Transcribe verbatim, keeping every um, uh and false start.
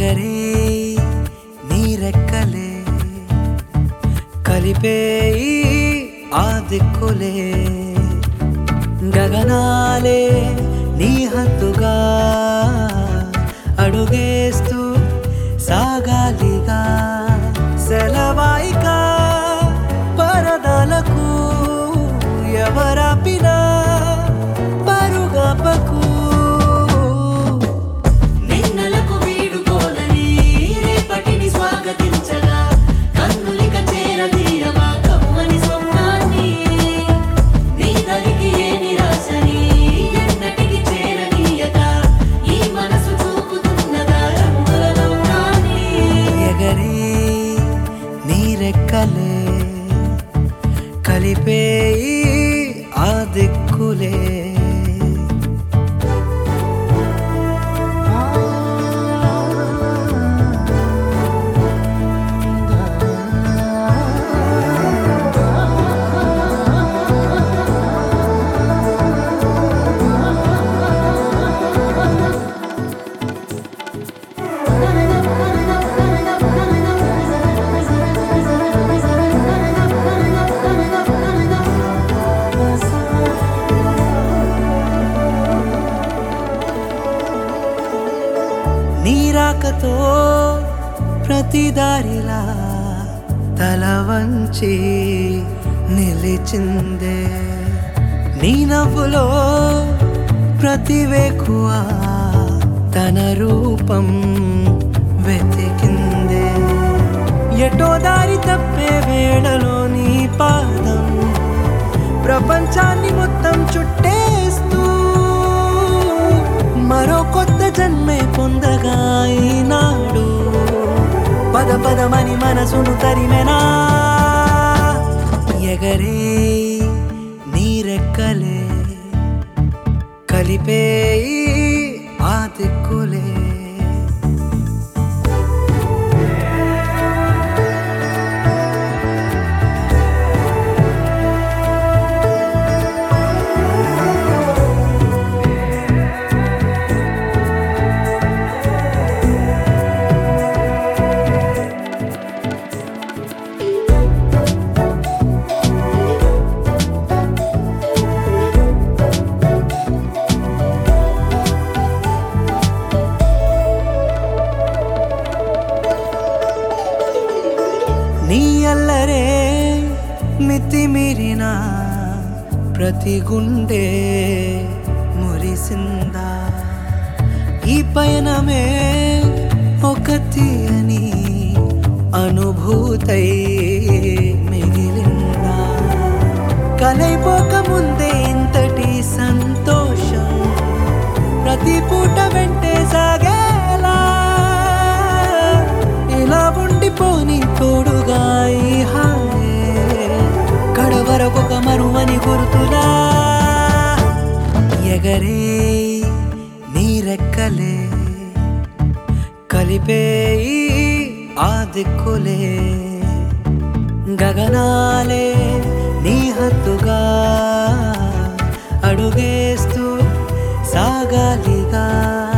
ఎగరే నీ రెక్కలే కలిపే ఆ దిక్కులే గగనాలే నీ హద్దుగా అడుగేస్తూ సాగాలిగా సెలవాయిక పరదాలకు ఎవరాపినా పరుగపకు నిన్నలకు వీడుకోలని రేపటిని స్వాగతించగా కన్నులిక చేరదీయవా కమ్మని స్వప్నాన్ని నీ దరికి ఏ నిరాశని ఎన్నటికి చేరనీయక ఈ మనసు చూపుతున్నదా రంగుల లోకాన్ని ఎగరే నీ రెక్కలే కలిపే ఆ దిక్కులే నీరాకతో ప్రతి దారిలా తల వంచి నిలిచిందే నీ నవ్వులో ప్రతి వేకువ తన రూపం వెతికిందే ఎటో దారి తప్పే వేళలో నీ పాదం ప్రపంచాన్ని మొత్తం చుట్టేస్తూ మరో కొత్త జన్మే పొందగా ఈనాడు పద పదమని మనసును తరిమెనా ఎగరే నీ రెక్కలే కలిపే ఆ దిక్కులే నీ అల్లరే మితిమీరిన ప్రతి గుండె మురిసిందా ఈ పయనమే ఒక తీయని అనుభూతై మిగిలిందా కలైపోక ముందే ఇంతటి సంతోషం ప్రతి పూట వెంటే సాగేలా ఇలా ఉండిపోని తోడుగా ఈ హాయే కడవరకొక మరువని గుర్తులా ఎగరే నీ రెక్కలే కలిపే ఆ దిక్కులే గగనాలే నీ హద్దుగా అడుగేస్తూ సాగాలిగా